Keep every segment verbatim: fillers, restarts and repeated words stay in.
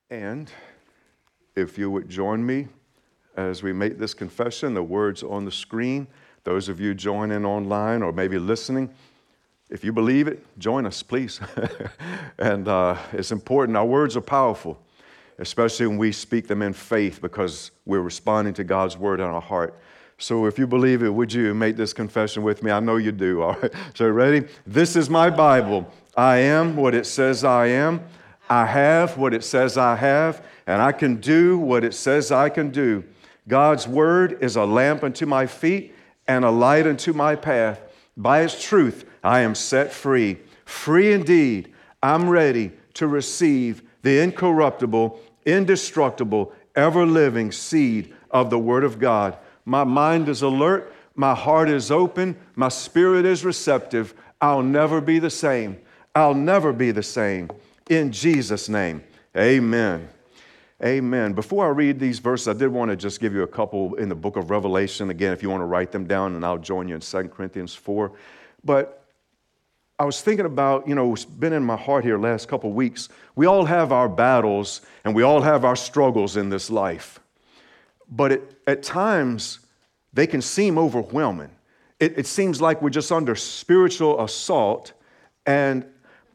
And if you would join me as we make this confession, the words on the screen, those of you joining online or maybe listening, if you believe it, join us, please. and uh, it's important. Our words are powerful, especially when we speak them in faith because we're responding to God's word in our heart. So if you believe it, would you make this confession with me? I know you do, all right? So ready? This is my Bible. I am what it says I am. I have what it says I have, and I can do what it says I can do. God's word is a lamp unto my feet and a light unto my path. By its truth, I am set free. Free indeed. I'm ready to receive the incorruptible, indestructible, ever-living seed of the Word of God. My mind is alert. My heart is open. My spirit is receptive. I'll never be the same. I'll never be the same. In Jesus' name, amen. Amen. Before I read these verses, I did want to just give you a couple in the book of Revelation. Again, if you want to write them down, and I'll join you in Second Corinthians four. But I was thinking about, you know, it's been in my heart here last couple of weeks. We all have our battles, and we all have our struggles in this life. But it, at times, they can seem overwhelming. It, it seems like we're just under spiritual assault. And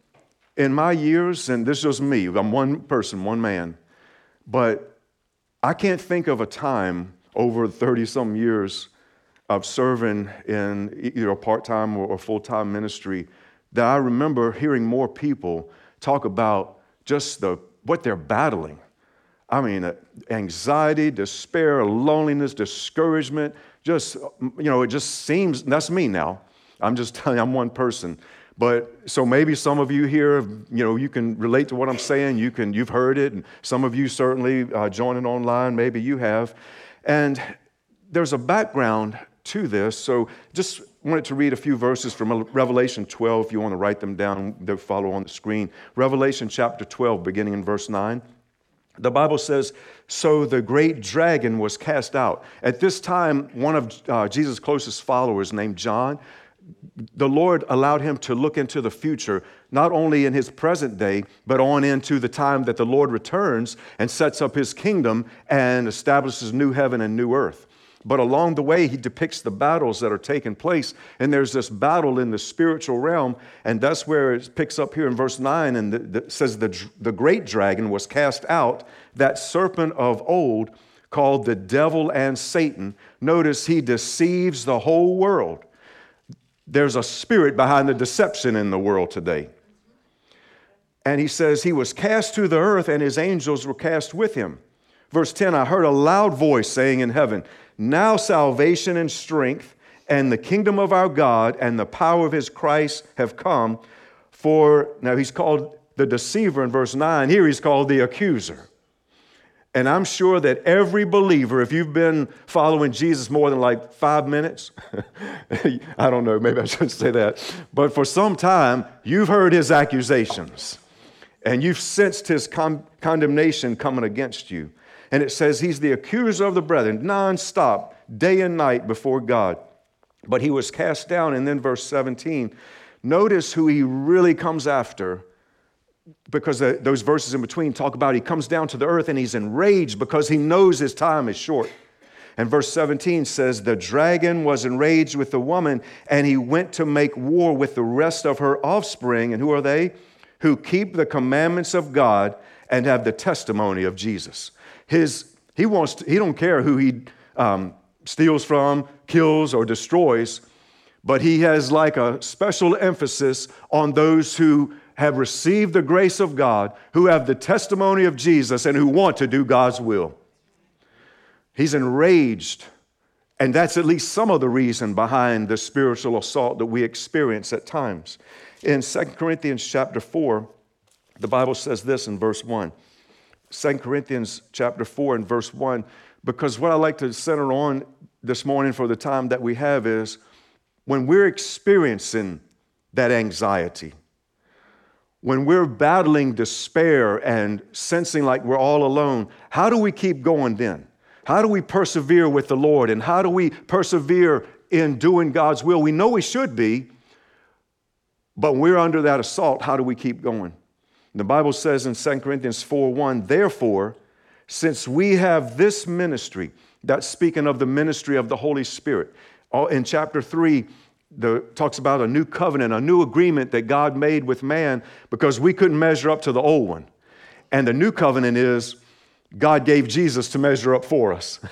in my years, and this is just me, I'm one person, one man, but I can't think of a time over thirty-some years of serving in either a part-time or full-time ministry that I remember hearing more people talk about just the what they're battling. I mean, anxiety, despair, loneliness, discouragement, just, you know, it just seems, that's me now. I'm just telling you, I'm one person. But so maybe some of you here, you know, you can relate to what I'm saying. You can, you've heard it. And some of you certainly uh, joining online, maybe you have. And there's a background to this. So just wanted to read a few verses from Revelation twelve. If you want to write them down, they'll follow on the screen. Revelation chapter twelve, beginning in verse nine. The Bible says, so the great dragon was cast out. At this time, one of uh, Jesus' closest followers named John, the Lord allowed him to look into the future, not only in his present day, but on into the time that the Lord returns and sets up his kingdom and establishes new heaven and new earth. But along the way, he depicts the battles that are taking place. And there's this battle in the spiritual realm. And that's where it picks up here in verse nine. And it says, the, the great dragon was cast out, that serpent of old called the devil and Satan. Notice he deceives the whole world. There's a spirit behind the deception in the world today. And he says he was cast to the earth and his angels were cast with him. Verse ten, I heard a loud voice saying in heaven, now salvation and strength and the kingdom of our God and the power of his Christ have come. For, now he's called the deceiver in verse nine. Here he's called the accuser. And I'm sure that every believer, if you've been following Jesus more than like five minutes, I don't know, maybe I shouldn't say that, but for some time, you've heard his accusations and you've sensed his con- condemnation coming against you. And it says he's the accuser of the brethren, nonstop, day and night before God. But he was cast down. And then verse seventeen, notice who he really comes after, because those verses in between talk about he comes down to the earth and he's enraged because he knows his time is short. And verse seventeen says, the dragon was enraged with the woman and he went to make war with the rest of her offspring. And who are they? Who keep the commandments of God and have the testimony of Jesus. His, he wants to, he don't care who he um, steals from, kills, or destroys, but he has like a special emphasis on those who have received the grace of God, who have the testimony of Jesus, and who want to do God's will. He's enraged, and that's at least some of the reason behind the spiritual assault that we experience at times. In Second Corinthians chapter four, the Bible says this in verse one. Second Corinthians chapter four and verse one, because what I like to center on this morning for the time that we have is when we're experiencing that anxiety, when we're battling despair and sensing like we're all alone, how do we keep going then? How do we persevere with the Lord? And how do we persevere in doing God's will? We know we should be, but when we're under that assault, how do we keep going? The Bible says in Second Corinthians four one, therefore, since we have this ministry, that's speaking of the ministry of the Holy Spirit. In chapter three, the, talks about a new covenant, a new agreement that God made with man because we couldn't measure up to the old one. And the new covenant is God gave Jesus to measure up for us.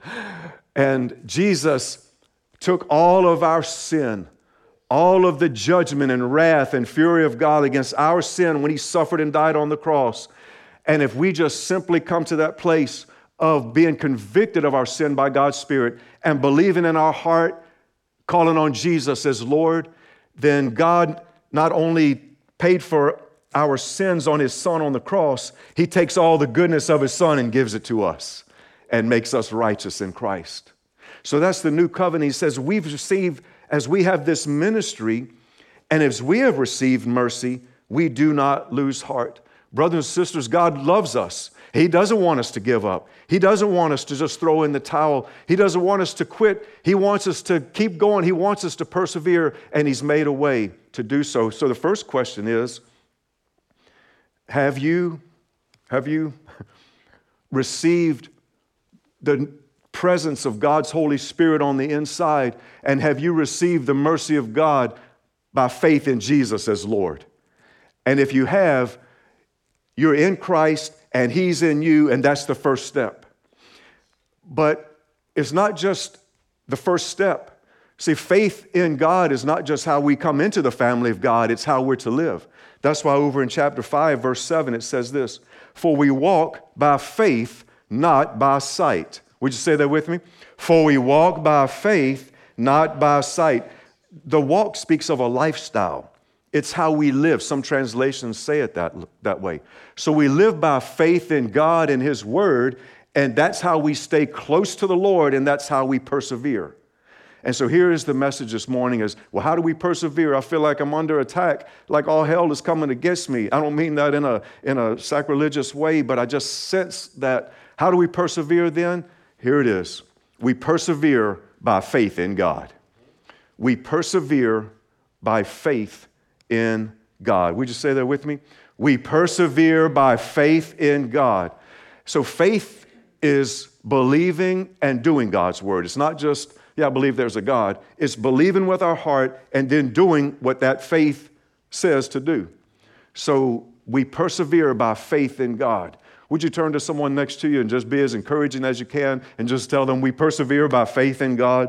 And Jesus took all of our sin, all of the judgment and wrath and fury of God against our sin when he suffered and died on the cross. And if we just simply come to that place of being convicted of our sin by God's Spirit and believing in our heart, calling on Jesus as Lord, then God not only paid for our sins on his Son on the cross, he takes all the goodness of his Son and gives it to us and makes us righteous in Christ. So that's the new covenant. He says we've received, as we have this ministry, and as we have received mercy, we do not lose heart. Brothers and sisters, God loves us. He doesn't want us to give up. He doesn't want us to just throw in the towel. He doesn't want us to quit. He wants us to keep going. He wants us to persevere, and he's made a way to do so. So the first question is, have you, have you received the presence of God's Holy Spirit on the inside, and have you received the mercy of God by faith in Jesus as Lord? And if you have, you're in Christ and he's in you, and that's the first step. But it's not just the first step. See, faith in God is not just how we come into the family of God, it's how we're to live. That's why over in chapter five, verse seven, it says this, for we walk by faith, not by sight. Would you say that with me? For we walk by faith, not by sight. The walk speaks of a lifestyle. It's how we live. Some translations say it that, that way. So we live by faith in God and his word, and that's how we stay close to the Lord, and that's how we persevere. And so here is the message this morning is, well, how do we persevere? I feel like I'm under attack, like all hell is coming against me. I don't mean that in a, in a sacrilegious way, but I just sense that. How do we persevere then? Here it is. We persevere by faith in God. We persevere by faith in God. Would you say that with me? We persevere by faith in God. So faith is believing and doing God's word. It's not just, yeah, I believe there's a God. It's believing with our heart and then doing what that faith says to do. So we persevere by faith in God. Would you turn to someone next to you and just be as encouraging as you can and just tell them we persevere by faith in God?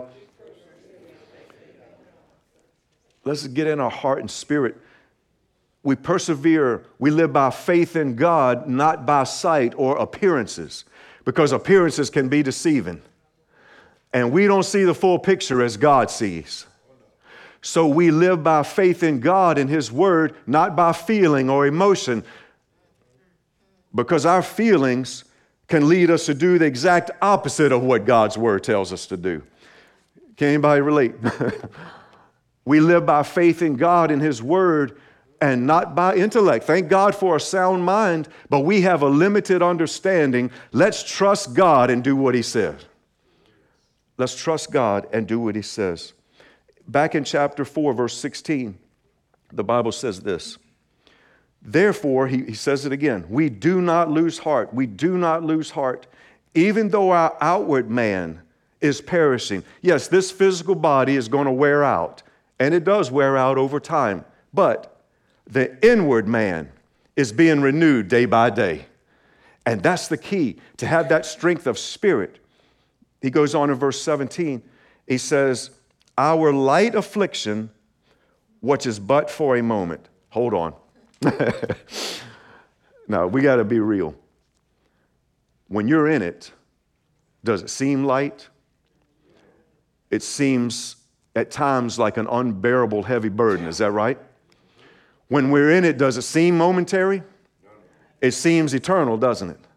Let's get in our heart and spirit. We persevere, we live by faith in God, not by sight or appearances, because appearances can be deceiving. And we don't see the full picture as God sees. So we live by faith in God and his word, not by feeling or emotion, because our feelings can lead us to do the exact opposite of what God's word tells us to do. Can anybody relate? We live by faith in God and his word and not by intellect. Thank God for a sound mind, but we have a limited understanding. Let's trust God and do what he says. Let's trust God and do what he says. Back in chapter four, verse sixteen, the Bible says this. Therefore, he, he says it again, we do not lose heart. We do not lose heart, even though our outward man is perishing. Yes, this physical body is going to wear out, and it does wear out over time. But the inward man is being renewed day by day. And that's the key, to have that strength of spirit. He goes on in verse seventeen. He says, our light affliction, which is but for a moment. Hold on. Now, we got to be real. When you're in it, does it seem light? It seems at times like an unbearable heavy burden. Is that right? When we're in it, does it seem momentary? It seems eternal, doesn't it?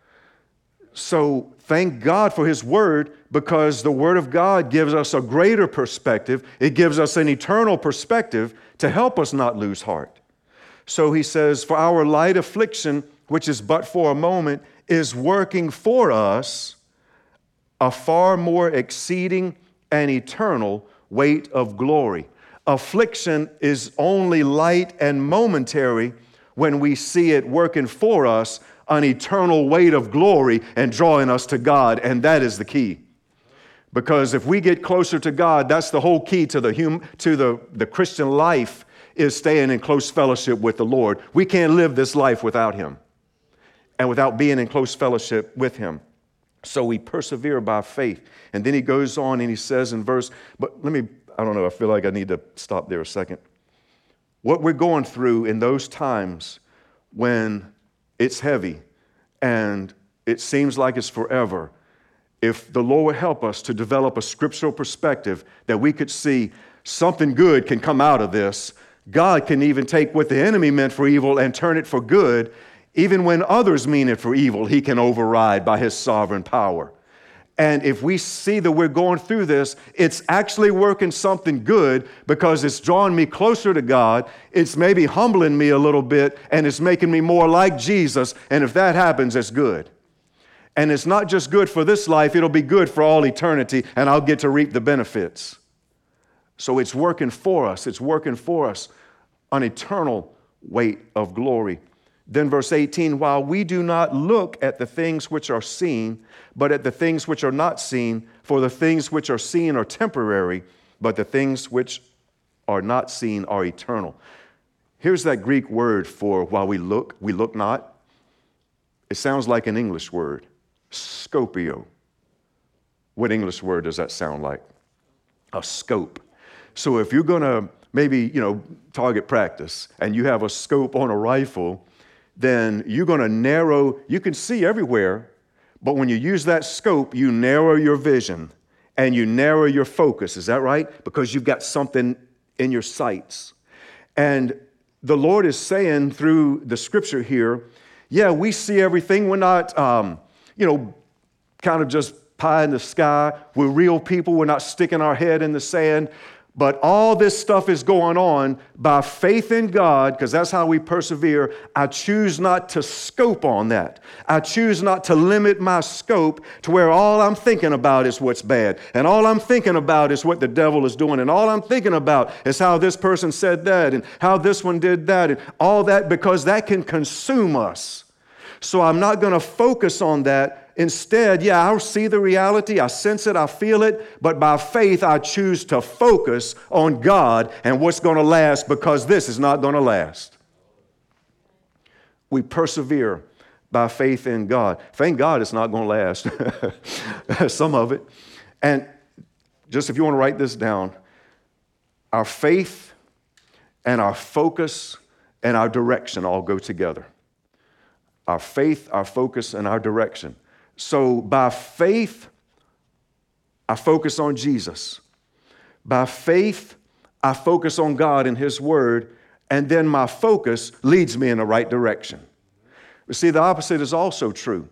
So thank God for his word, because the word of God gives us a greater perspective. It gives us an eternal perspective to help us not lose heart. So he says, for our light affliction, which is but for a moment, is working for us a far more exceeding and eternal weight of glory. Affliction is only light and momentary, when we see it working for us, an eternal weight of glory and drawing us to God, and that is the key. Because if we get closer to God, that's the whole key to the hum, to the, the Christian life, is staying in close fellowship with the Lord. We can't live this life without Him and without being in close fellowship with Him. So we persevere by faith. And then he goes on and he says in verse, but let me, I don't know, I feel like I need to stop there a second. What we're going through in those times when it's heavy and it seems like it's forever, if the Lord would help us to develop a scriptural perspective that we could see something good can come out of this. God can even take what the enemy meant for evil and turn it for good. Even when others mean it for evil, He can override by His sovereign power. And if we see that we're going through this, it's actually working something good because it's drawing me closer to God. It's maybe humbling me a little bit, and it's making me more like Jesus. And if that happens, it's good. And it's not just good for this life, it'll be good for all eternity, and I'll get to reap the benefits. So it's working for us. It's working for us, an eternal weight of glory. Then verse eighteen, while we do not look at the things which are seen, but at the things which are not seen, for the things which are seen are temporary, but the things which are not seen are eternal. Here's that Greek word for while we look, we look not. It sounds like an English word, scopio. What English word does that sound like? A scope. So if you're going to maybe, you know, target practice and you have a scope on a rifle, then you're going to narrow, you can see everywhere, but when you use that scope, you narrow your vision and you narrow your focus. Is that right? Because you've got something in your sights. And the Lord is saying through the scripture here, yeah, we see everything. We're not, um, you know, kind of just pie in the sky. We're real people. We're not sticking our head in the sand. But all this stuff is going on by faith in God, because that's how we persevere. I choose not to scope on that. I choose not to limit my scope to where all I'm thinking about is what's bad. And all I'm thinking about is what the devil is doing. And all I'm thinking about is how this person said that and how this one did that and all that, because that can consume us. So I'm not going to focus on that. Instead, yeah, I see the reality, I sense it, I feel it, but by faith, I choose to focus on God and what's going to last, because this is not going to last. We persevere by faith in God. Thank God it's not going to last, some of it. And just if you want to write this down, our faith and our focus and our direction all go together. Our faith, our focus, and our direction. So by faith, I focus on Jesus. By faith, I focus on God and His Word, and then my focus leads me in the right direction. You see, the opposite is also true.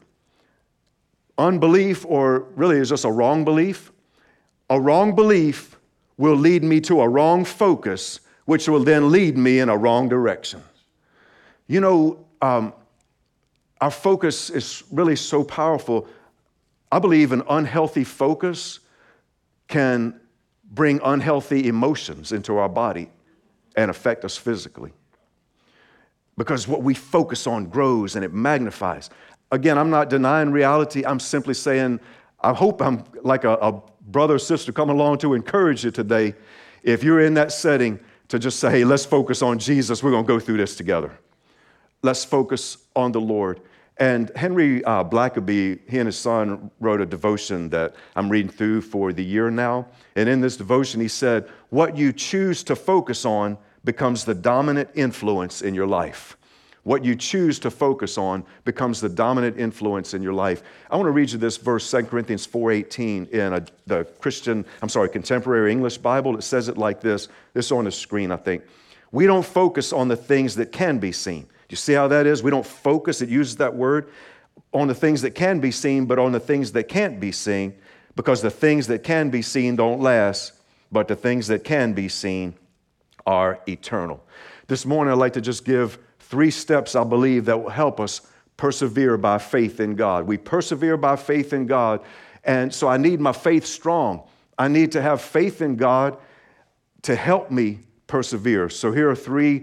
Unbelief, or really is just a wrong belief, a wrong belief will lead me to a wrong focus, which will then lead me in a wrong direction. You know, um, our focus is really so powerful. I believe an unhealthy focus can bring unhealthy emotions into our body and affect us physically. Because what we focus on grows and it magnifies. Again, I'm not denying reality. I'm simply saying, I hope I'm like a, a brother or sister coming along to encourage you today. If you're in that setting, to just say, hey, let's focus on Jesus. We're going to go through this together. Let's focus on the Lord. And Henry uh, Blackaby, he and his son wrote a devotion that I'm reading through for the year now. And in this devotion, he said, what you choose to focus on becomes the dominant influence in your life. What you choose to focus on becomes the dominant influence in your life. I want to read you this verse, Second Corinthians four eighteen, in a, the Christian, I'm sorry, Contemporary English Bible. It says it like this. This is on the screen, I think. We don't focus on the things that can be seen. Do you see how that is? We don't focus, it uses that word, on the things that can be seen, but on the things that can't be seen, because the things that can be seen don't last, but the things that can be seen are eternal. This morning, I'd like to just give three steps, I believe, that will help us persevere by faith in God. We persevere by faith in God, and so I need my faith strong. I need to have faith in God to help me persevere. So here are three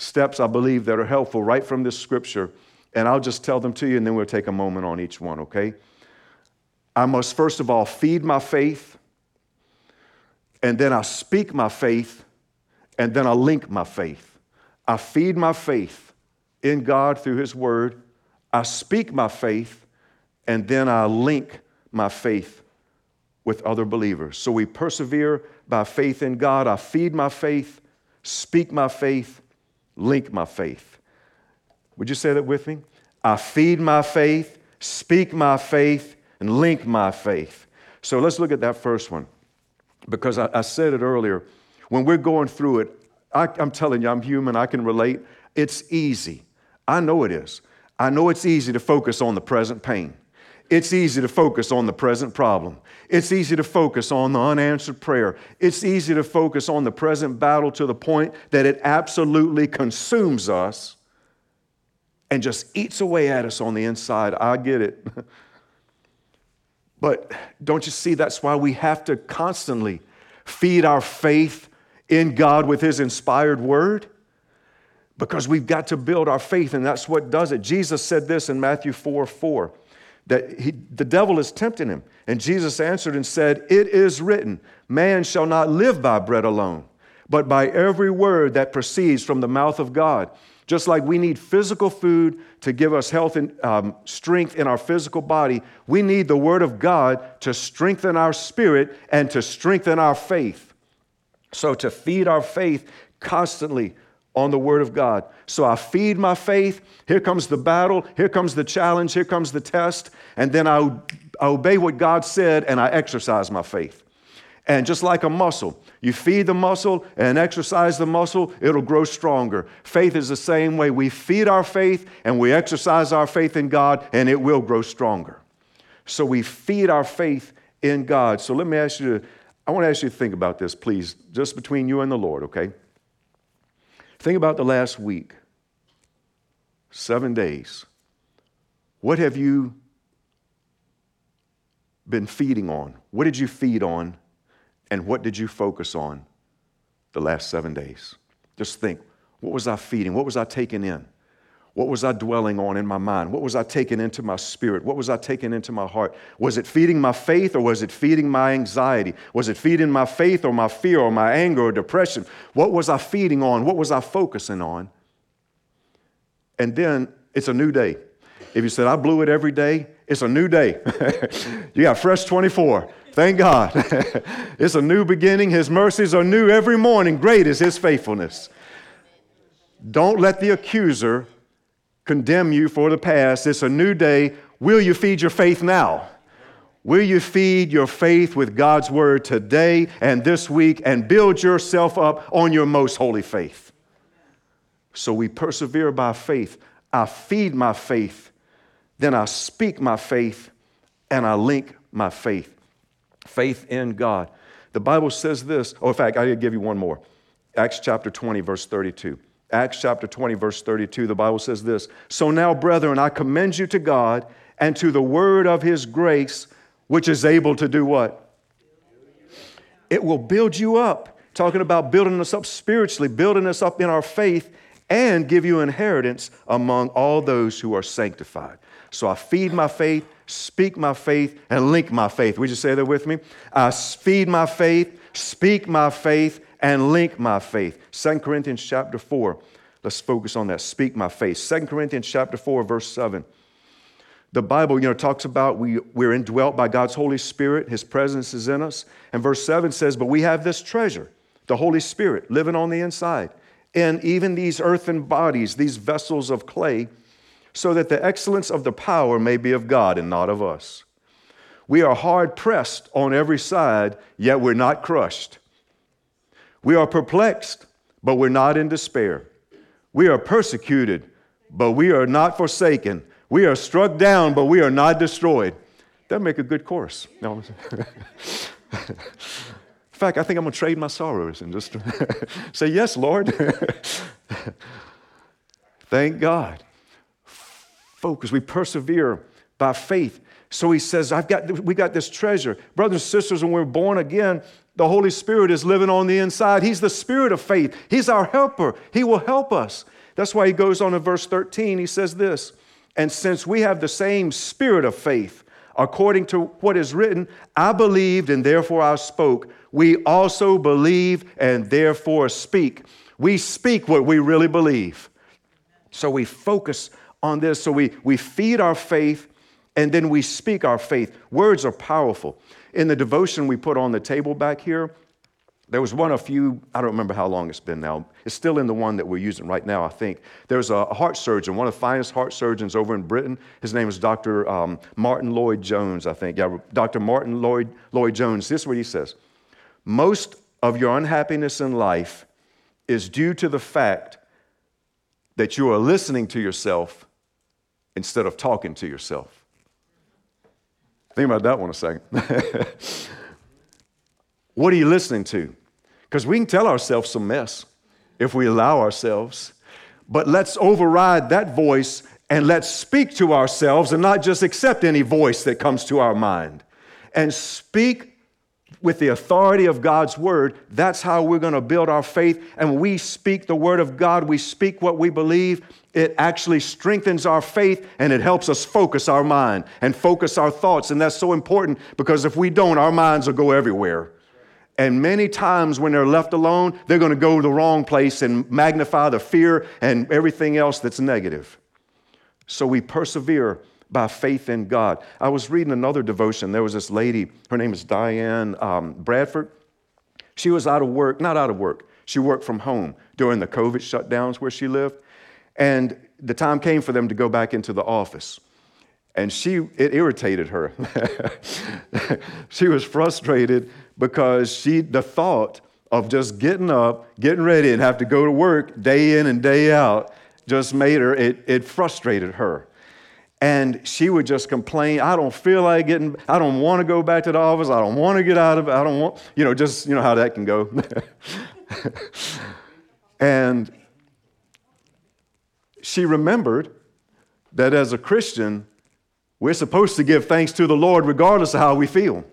steps I believe that are helpful right from this scripture, and I'll just tell them to you, and then we'll take a moment on each one, okay? I must first of all feed my faith, and then I speak my faith, and then I link my faith. I feed my faith in God through His Word. I speak my faith, and then I link my faith with other believers. So we persevere by faith in God. I feed my faith, speak my faith, link my faith. Would you say that with me? I feed my faith, speak my faith, and link my faith. So let's look at that first one. Because I, I said it earlier, when we're going through it, I, I'm telling you, I'm human, I can relate. It's easy. I know it is. I know it's easy to focus on the present pain. It's easy to focus on the present problem. It's easy to focus on the unanswered prayer. It's easy to focus on the present battle to the point that it absolutely consumes us and just eats away at us on the inside. I get it. But don't you see, that's why we have to constantly feed our faith in God with His inspired word? Because we've got to build our faith, and that's what does it. Jesus said this in Matthew four four, that he, the devil is tempting him. And Jesus answered and said, "It is written, man shall not live by bread alone, but by every word that proceeds from the mouth of God." Just like we need physical food to give us health and um, strength in our physical body, we need the Word of God to strengthen our spirit and to strengthen our faith. So to feed our faith constantly on the Word of God. So I feed my faith. Here comes the battle. Here comes the challenge. Here comes the test. And then I, I obey what God said and I exercise my faith. And just like a muscle, you feed the muscle and exercise the muscle, it'll grow stronger. Faith is the same way. We feed our faith and we exercise our faith in God, and it will grow stronger. So we feed our faith in God. So let me ask you, to, I want to ask you to think about this, please, just between you and the Lord, okay? Think about the last week, seven days. What have you been feeding on? What did you feed on? And what did you focus on the last seven days? Just think, what was I feeding? What was I taking in? What was I dwelling on in my mind? What was I taking into my spirit? What was I taking into my heart? Was it feeding my faith or was it feeding my anxiety? Was it feeding my faith or my fear or my anger or depression? What was I feeding on? What was I focusing on? And then it's a new day. If you said, I blew it every day, it's a new day. You got fresh twenty-four. Thank God. It's a new beginning. His mercies are new every morning. Great is His faithfulness. Don't let the accuser condemn you for the past. It's a new day. Will you feed your faith now? Will you feed your faith with God's word today and this week and build yourself up on your most holy faith? So we persevere by faith. I feed my faith, then I speak my faith, and I link my faith. Faith in God. The Bible says this. Oh, in fact, I gotta give you one more. Acts chapter twenty, verse thirty-two. Acts chapter twenty, verse thirty-two, the Bible says this. So now, brethren, I commend you to God and to the word of His grace, which is able to do what? It will build you up. Talking about building us up spiritually, building us up in our faith, and give you inheritance among all those who are sanctified. So I feed my faith, speak my faith, and link my faith. Would you say that with me? I feed my faith, speak my faith, and link my faith. Second Corinthians chapter four. Let's focus on that. Speak my faith. Second Corinthians chapter four, verse seven. The Bible, you know, talks about we, we're indwelt by God's Holy Spirit. His presence is in us. And verse seven says, but we have this treasure, the Holy Spirit, living on the inside. And even these earthen bodies, these vessels of clay, so that the excellence of the power may be of God and not of us. We are hard pressed on every side, yet we're not crushed. We are perplexed, but we're not in despair. We are persecuted, but we are not forsaken. We are struck down, but we are not destroyed. That'd make a good chorus. No. In fact, I think I'm going to trade my sorrows and just say, yes, Lord. Thank God. Focus. We persevere by faith. So he says, I've got, we got this treasure. Brothers and sisters, when we're born again, the Holy Spirit is living on the inside. He's the Spirit of faith. He's our helper. He will help us. That's why he goes on in verse thirteen. He says this, and since we have the same spirit of faith, according to what is written, I believed and therefore I spoke. We also believe and therefore speak. We speak what we really believe. So we focus on this. So we, we feed our faith and then we speak our faith. Words are powerful. In the devotion we put on the table back here, there was one a few, I don't remember how long it's been now. It's still in the one that we're using right now, I think. There's a heart surgeon, one of the finest heart surgeons over in Britain. His name is Doctor Um, Martin Lloyd-Jones, I think. Yeah, Doctor Martin Lloyd, Lloyd-Jones. This is what he says. Most of your unhappiness in life is due to the fact that you are listening to yourself instead of talking to yourself. Think about that one a second. What are you listening to? Because we can tell ourselves some mess if we allow ourselves. But let's override that voice and let's speak to ourselves and not just accept any voice that comes to our mind. And speak with the authority of God's word. That's how we're going to build our faith. And when we speak the word of God, we speak what we believe. It actually strengthens our faith and it helps us focus our mind and focus our thoughts. And that's so important because if we don't, our minds will go everywhere. And many times when they're left alone, they're going to go to the wrong place and magnify the fear and everything else that's negative. So we persevere by faith in God. I was reading another devotion. There was this lady, her name is Diane um, Bradford. She was out of work, not out of work. She worked from home during the COVID shutdowns where she lived. And the time came for them to go back into the office. And she, it irritated her. She was frustrated because she, the thought of just getting up, getting ready, and have to go to work day in and day out just made her, it, it frustrated her. And she would just complain, I don't feel like getting, I don't want to go back to the office. I don't want to get out of it. I don't want, you know, just, you know how that can go. And she remembered that as a Christian, we're supposed to give thanks to the Lord regardless of how we feel.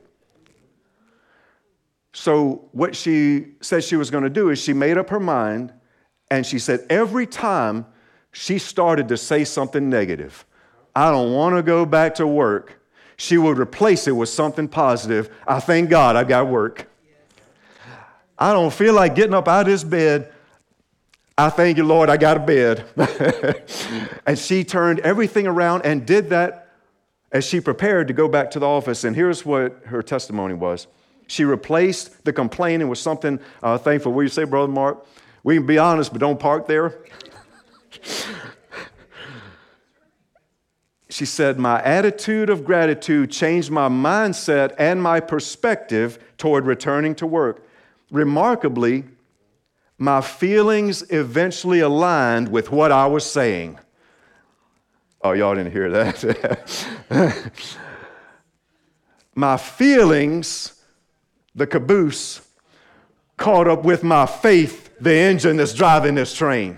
So what she said she was going to do is she made up her mind and she said every time she started to say something negative, I don't want to go back to work, she would replace it with something positive. I thank God I got work. I don't feel like getting up out of this bed. I thank you, Lord, I got a bed. And she turned everything around and did that as she prepared to go back to the office. And here's what her testimony was. She replaced the complaining with something uh, thankful. Will you say, Brother Mark? We can be honest, but don't park there. She said, my attitude of gratitude changed my mindset and my perspective toward returning to work. Remarkably, my feelings eventually aligned with what I was saying. Oh, y'all didn't hear that. My feelings, the caboose, caught up with my faith, the engine that's driving this train.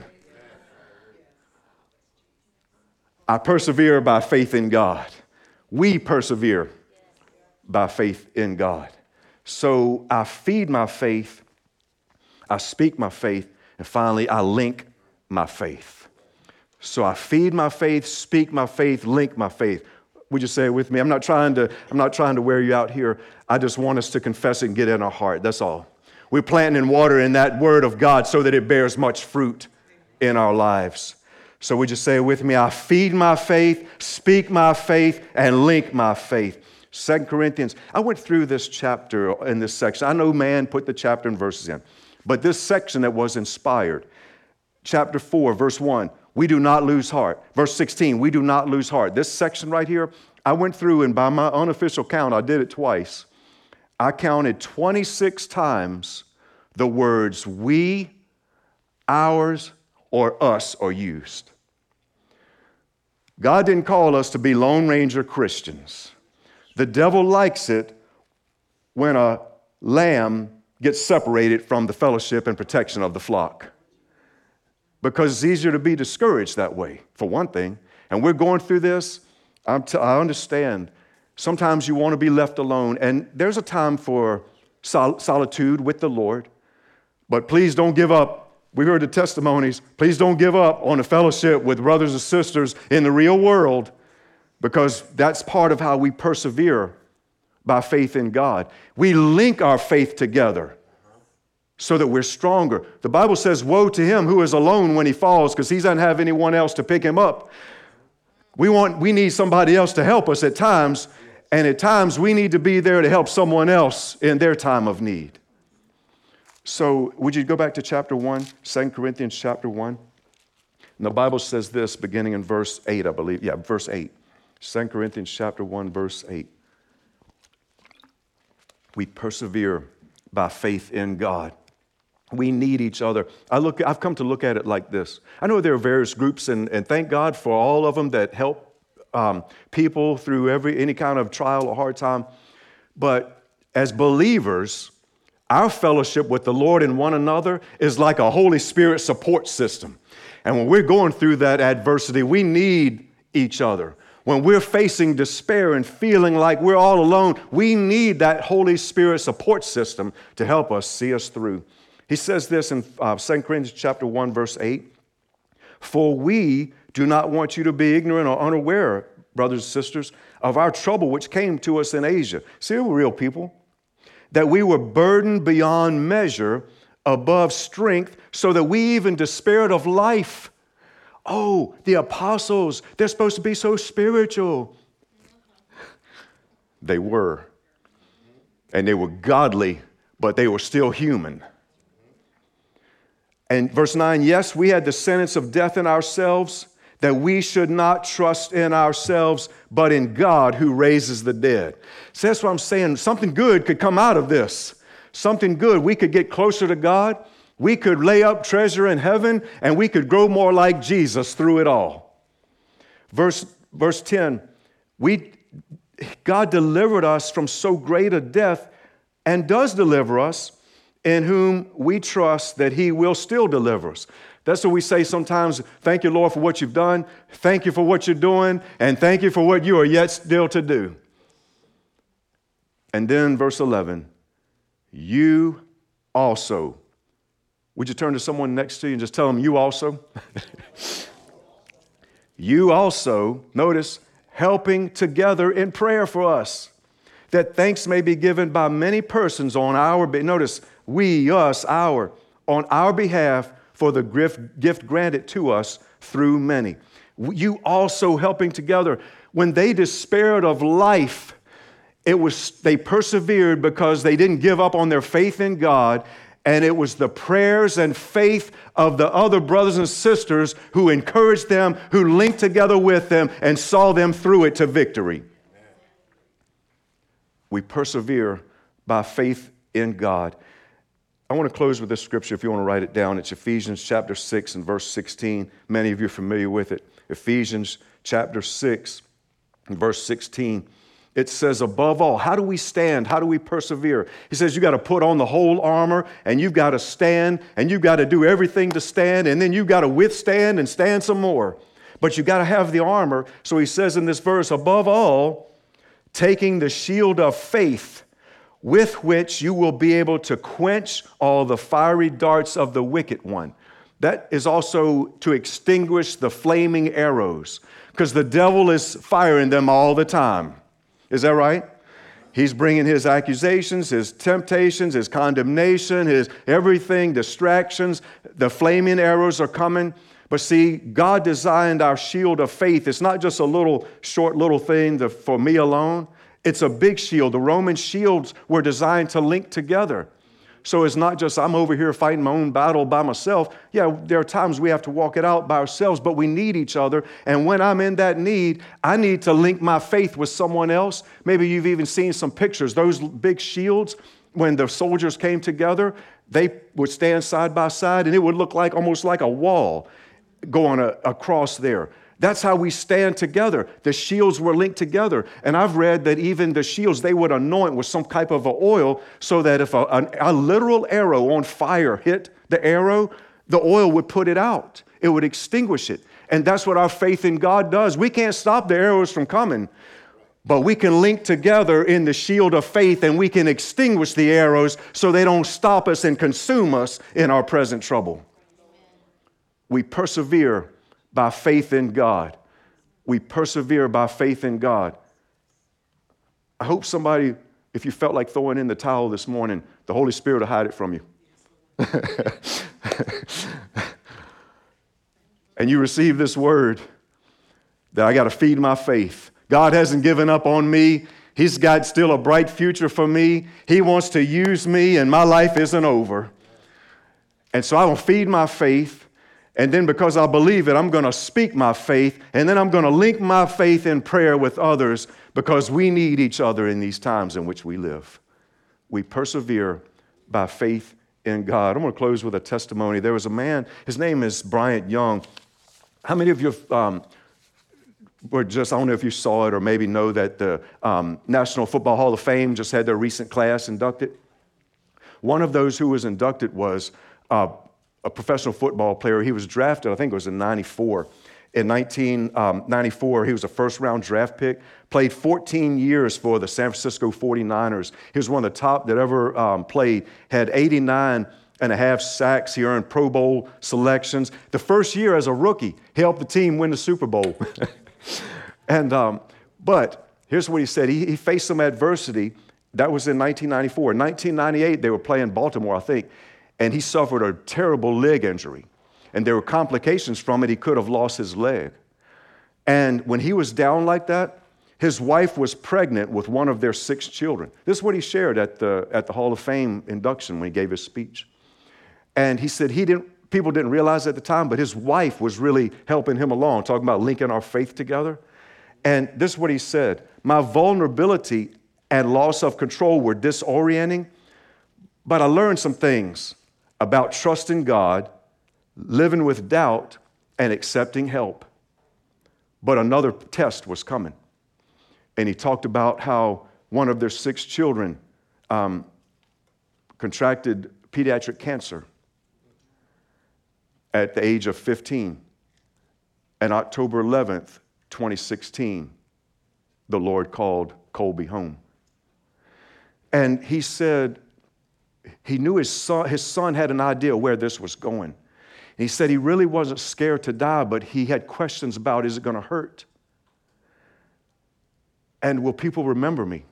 I persevere by faith in God. We persevere by faith in God. So I feed my faith, I speak my faith, and finally I link my faith. So I feed my faith, speak my faith, link my faith. Would you say it with me? I'm not trying to, I'm not trying to wear you out here. I just want us to confess it and get it in our heart. That's all. We're planting and watering that word of God so that it bears much fruit in our lives. So would you say it with me? I feed my faith, speak my faith, and link my faith. Second Corinthians. I went through this chapter in this section. I know man put the chapter and verses in. But this section that was inspired. Chapter four, verse one. We do not lose heart. Verse sixteen, we do not lose heart. This section right here, I went through and by my unofficial count, I did it twice. I counted twenty-six times the words we, ours, or us are used. God didn't call us to be Lone Ranger Christians. The devil likes it when a lamb gets separated from the fellowship and protection of the flock. Because it's easier to be discouraged that way, for one thing. And we're going through this. I'm t- I understand. Sometimes you want to be left alone, and there's a time for sol- solitude with the Lord, but please don't give up. We heard the testimonies. Please don't give up on the fellowship with brothers and sisters in the real world, because that's part of how we persevere by faith in God. We link our faith together so that we're stronger. The Bible says, woe to him who is alone when he falls, because he doesn't have anyone else to pick him up. We want, we need somebody else to help us at times, and at times we need to be there to help someone else in their time of need. So would you go back to chapter one, Second Corinthians chapter one? And the Bible says this, beginning in verse eight, I believe. Yeah, verse eight. Second Corinthians chapter one, verse eight. We persevere by faith in God. We need each other. I look, I've come to look at it like this. I know there are various groups, and, and thank God for all of them that help um, people through every any kind of trial or hard time. But as believers, our fellowship with the Lord and one another is like a Holy Spirit support system. And when we're going through that adversity, we need each other. When we're facing despair and feeling like we're all alone, we need that Holy Spirit support system to help us see us through. He says this in uh, Second Corinthians chapter one, verse eight. For we do not want you to be ignorant or unaware, brothers and sisters, of our trouble which came to us in Asia. See, we're real people. That we were burdened beyond measure, above strength, so that we even despaired of life. Oh, the apostles, they're supposed to be so spiritual. They were. And they were godly, but they were still human. And verse nine, yes, we had the sentence of death in ourselves, that we should not trust in ourselves, but in God who raises the dead. So that's what I'm saying. Something good could come out of this. Something good. We could get closer to God. We could lay up treasure in heaven, and we could grow more like Jesus through it all. Verse, verse ten, we, God delivered us from so great a death and does deliver us, in whom we trust that he will still deliver us. That's what we say sometimes. Thank you, Lord, for what you've done. Thank you for what you're doing. And thank you for what you are yet still to do. And then verse eleven, you also. Would you turn to someone next to you and just tell them, you also? You also, notice, helping together in prayer for us, that thanks may be given by many persons on our, notice, we, us, our, on our behalf for the gift, gift granted to us through many. You also helping together. When they despaired of life, it was they persevered because they didn't give up on their faith in God, and it was the prayers and faith of the other brothers and sisters who encouraged them, who linked together with them, and saw them through it to victory. We persevere by faith in God. I want to close with this scripture if you want to write it down. It's Ephesians chapter six and verse sixteen. Many of you are familiar with it. Ephesians chapter six and verse sixteen. It says, above all, how do we stand? How do we persevere? He says you got to put on the whole armor, and you've got to stand, and you've got to do everything to stand, and then you've got to withstand and stand some more. But you got to have the armor. So he says in this verse, above all, taking the shield of faith, with which you will be able to quench all the fiery darts of the wicked one. That is also to extinguish the flaming arrows, because the devil is firing them all the time. Is that right? He's bringing his accusations, his temptations, his condemnation, his everything, distractions. The flaming arrows are coming. But see, God designed our shield of faith. It's not just a little short little thing to, for me alone. It's a big shield. The Roman shields were designed to link together. So it's not just I'm over here fighting my own battle by myself. Yeah, there are times we have to walk it out by ourselves, but we need each other. And when I'm in that need, I need to link my faith with someone else. Maybe you've even seen some pictures. Those big shields, when the soldiers came together, they would stand side by side, and it would look like almost like a wall going a, across there. That's how we stand together. The shields were linked together. And I've read that even the shields, they would anoint with some type of an oil so that if a, a, a literal arrow on fire hit the arrow, the oil would put it out. It would extinguish it. And that's what our faith in God does. We can't stop the arrows from coming, but we can link together in the shield of faith, and we can extinguish the arrows so they don't stop us and consume us in our present trouble. We persevere by faith in God. We persevere by faith in God. I hope somebody, if you felt like throwing in the towel this morning, the Holy Spirit will hide it from you. And you receive this word that I got to feed my faith. God hasn't given up on me. He's got still a bright future for me. He wants to use me, and my life isn't over. And so I will feed my faith, and then because I believe it, I'm going to speak my faith, and then I'm going to link my faith in prayer with others, because we need each other in these times in which we live. We persevere by faith in God. I'm going to close with a testimony. There was a man, his name is Bryant Young. How many of you um, were just, I don't know if you saw it or maybe know that the um, National Football Hall of Fame just had their recent class inducted? One of those who was inducted was uh, a professional football player. He was drafted, I think it was in ninety-four. In nineteen ninety-four, he was a first-round draft pick, played fourteen years for the San Francisco forty-niners. He was one of the top that ever um, played, had eighty-nine and a half sacks. He earned Pro Bowl selections. The first year as a rookie, he helped the team win the Super Bowl. and um, But here's what he said. He, he faced some adversity. That was in nineteen ninety-four. In nineteen ninety-eight, they were playing Baltimore, I think, and he suffered a terrible leg injury. And there were complications from it. He could have lost his leg. And when he was down like that, his wife was pregnant with one of their six children. This is what he shared at the, at the Hall of Fame induction when he gave his speech. And he said he didn't, people didn't realize at the time, but his wife was really helping him along, talking about linking our faith together. And this is what he said: my vulnerability and loss of control were disorienting, but I learned some things about trusting God, living with doubt, and accepting help. But another test was coming. And he talked about how one of their six children um, contracted pediatric cancer at the age of fifteen. And October eleventh, twenty sixteen, the Lord called Colby home. And he said he knew his son, his son had an idea where this was going. He said he really wasn't scared to die, but he had questions about, is it going to hurt? And will people remember me?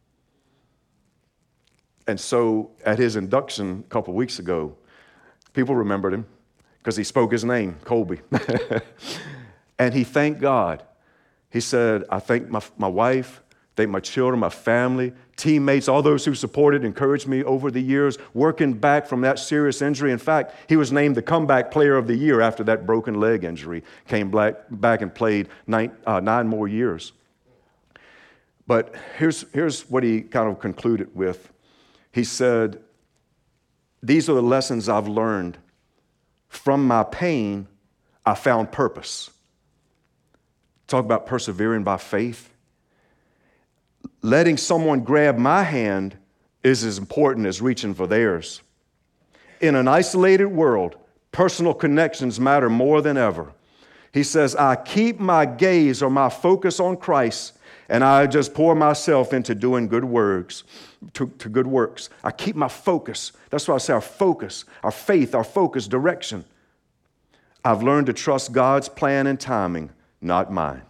And so at his induction a couple weeks ago, people remembered him because he spoke his name, Colby. And he thanked God. He said, I thank my, my wife, thank my children, my family, teammates, all those who supported, encouraged me over the years, working back from that serious injury. In fact, he was named the comeback player of the year after that broken leg injury. Came back, back and played nine, uh, nine more years. But here's, here's what he kind of concluded with. He said, these are the lessons I've learned. From my pain, I found purpose. Talk about persevering by faith. Letting someone grab my hand is as important as reaching for theirs. In an isolated world, personal connections matter more than ever. He says, I keep my gaze or my focus on Christ, and I just pour myself into doing good works, to, to good works. I keep my focus. That's why I say our focus, our faith, our focus, direction. I've learned to trust God's plan and timing, not mine.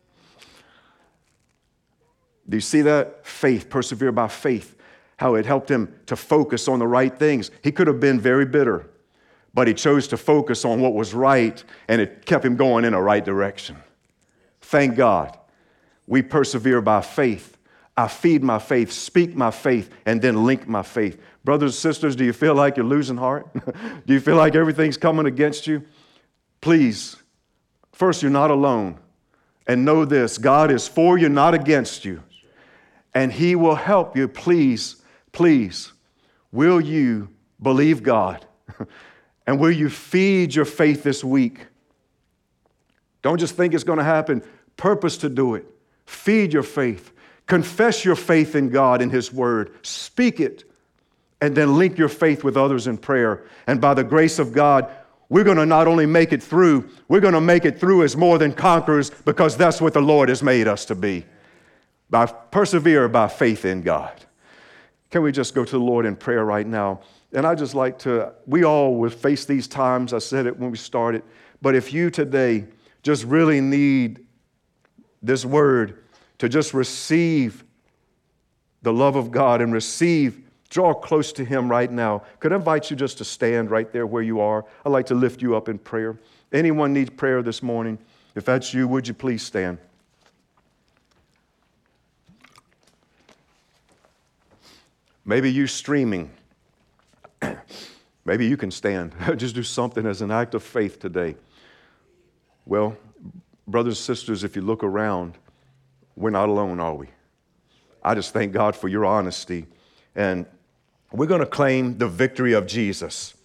Do you see that? Faith, persevere by faith, how it helped him to focus on the right things. He could have been very bitter, but he chose to focus on what was right, and it kept him going in the right direction. Thank God. We persevere by faith. I feed my faith, speak my faith, and then link my faith. Brothers and sisters, do you feel like you're losing heart? Do you feel like everything's coming against you? Please, first, you're not alone. And know this, God is for you, not against you. And He will help you. Please, please, will you believe God? And will you feed your faith this week? Don't just think it's going to happen. Purpose to do it. Feed your faith. Confess your faith in God and His Word. Speak it. And then link your faith with others in prayer. And by the grace of God, we're going to not only make it through, we're going to make it through as more than conquerors, because that's what the Lord has made us to be. By persevere by faith in God. Can we just go to the Lord in prayer right now? And I just like to, we all will face these times. I said it when we started. But if you today just really need this word to just receive the love of God and receive, draw close to Him right now, could I invite you just to stand right there where you are? I'd like to lift you up in prayer. Anyone needs prayer this morning? If that's you, would you please stand? Maybe you streaming. Maybe you can stand. Just do something as an act of faith today. Well, brothers and sisters, if you look around, we're not alone, are we? I just thank God for your honesty. And we're going to claim the victory of Jesus.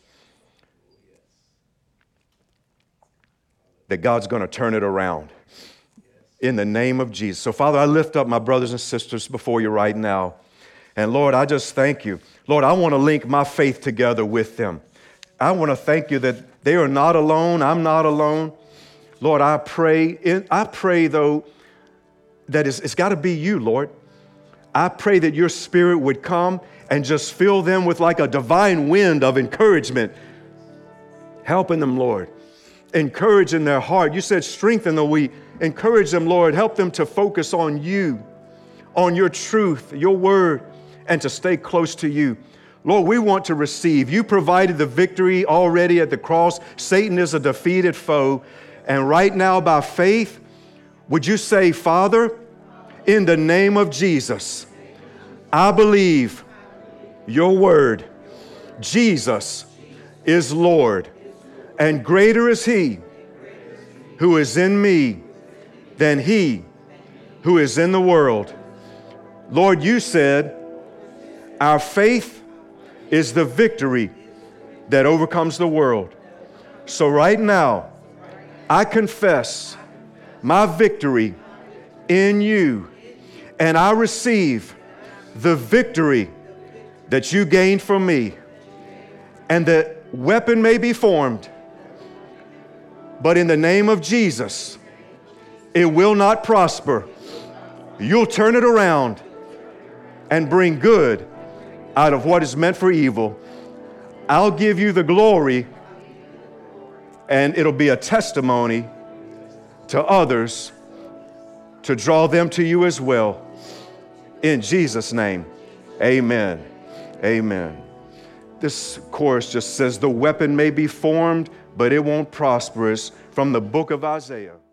That God's going to turn it around. In the name of Jesus. So, Father, I lift up my brothers and sisters before you right now. And Lord, I just thank you. Lord, I want to link my faith together with them. I want to thank you that they are not alone. I'm not alone. Lord, I pray, I pray though, that it's, it's got to be you, Lord. I pray that your Spirit would come and just fill them with like a divine wind of encouragement, helping them, Lord, encouraging their heart. You said strengthen the weak. Encourage them, Lord. Help them to focus on you, on your truth, your word, and to stay close to you. Lord, we want to receive. You provided the victory already at the cross. Satan is a defeated foe. And right now, by faith, would you say, Father, in the name of Jesus, I believe your word. Jesus is Lord, and greater is He who is in me than he who is in the world. Lord, you said, our faith is the victory that overcomes the world. So right now, I confess my victory in you, and I receive the victory that you gained from me. And the weapon may be formed, but in the name of Jesus, it will not prosper. You'll turn it around and bring good out of what is meant for evil. I'll give you the glory, and it'll be a testimony to others to draw them to you as well. In Jesus' name, amen. Amen. This chorus just says, the weapon may be formed, but it won't prosper. It's from the book of Isaiah.